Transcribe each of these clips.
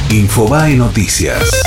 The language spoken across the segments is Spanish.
Infobae Noticias.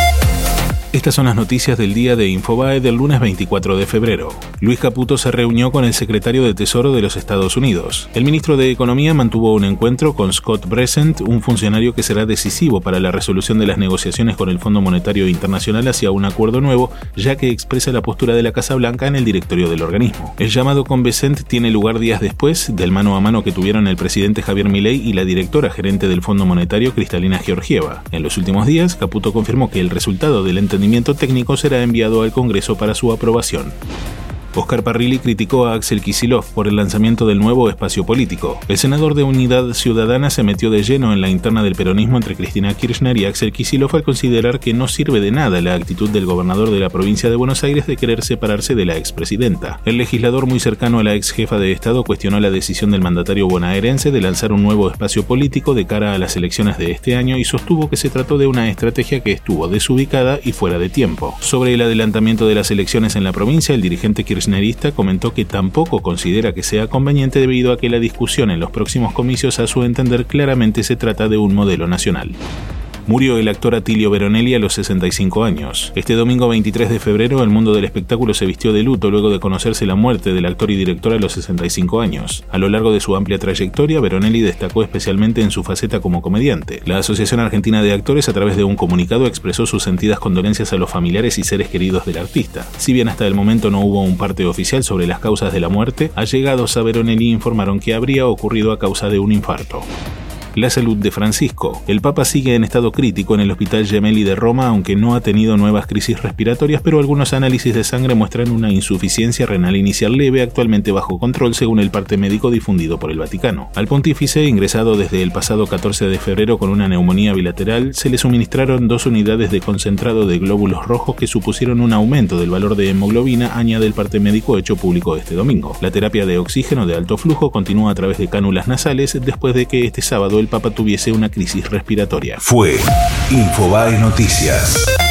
Estas son las noticias del día de Infobae del lunes 24 de febrero. Luis Caputo se reunió con el secretario de Tesoro de los Estados Unidos. El ministro de Economía mantuvo un encuentro con Scott Bessent, un funcionario que será decisivo para la resolución de las negociaciones con el Fondo Monetario Internacional hacia un acuerdo nuevo, ya que expresa la postura de la Casa Blanca en el directorio del organismo. El llamado con Bessent tiene lugar días después del mano a mano que tuvieron el presidente Javier Milei y la directora gerente del Fondo Monetario, Kristalina Georgieva. En los últimos días, Caputo confirmó que el resultado del entendimiento técnico será enviado al Congreso para su aprobación. Oscar Parrilli criticó a Axel Kicillof por el lanzamiento del nuevo espacio político. El senador de Unidad Ciudadana se metió de lleno en la interna del peronismo entre Cristina Kirchner y Axel Kicillof al considerar que no sirve de nada la actitud del gobernador de la provincia de Buenos Aires de querer separarse de la expresidenta. El legislador muy cercano a la ex jefa de Estado cuestionó la decisión del mandatario bonaerense de lanzar un nuevo espacio político de cara a las elecciones de este año y sostuvo que se trató de una estrategia que estuvo desubicada y fuera de tiempo. Sobre el adelantamiento de las elecciones en la provincia, el dirigente kirchnerista comentó que tampoco considera que sea conveniente debido a que la discusión en los próximos comicios, a su entender, claramente se trata de un modelo nacional. Murió el actor Atilio Veronelli a los 65 años. Este domingo 23 de febrero, el mundo del espectáculo se vistió de luto luego de conocerse la muerte del actor y director a los 65 años. A lo largo de su amplia trayectoria, Veronelli destacó especialmente en su faceta como comediante. La Asociación Argentina de Actores, a través de un comunicado, expresó sus sentidas condolencias a los familiares y seres queridos del artista. Si bien hasta el momento no hubo un parte oficial sobre las causas de la muerte, allegados a Veronelli informaron que habría ocurrido a causa de un infarto. La salud de Francisco. El Papa sigue en estado crítico en el Hospital Gemelli de Roma, aunque no ha tenido nuevas crisis respiratorias, pero algunos análisis de sangre muestran una insuficiencia renal inicial leve, actualmente bajo control, según el parte médico difundido por el Vaticano. Al pontífice, ingresado desde el pasado 14 de febrero con una neumonía bilateral, se le suministraron 2 unidades de concentrado de glóbulos rojos que supusieron un aumento del valor de hemoglobina, añade el parte médico hecho público este domingo. La terapia de oxígeno de alto flujo continúa a través de cánulas nasales después de que este sábado el Papa tuviese una crisis respiratoria. Fue Infobae Noticias.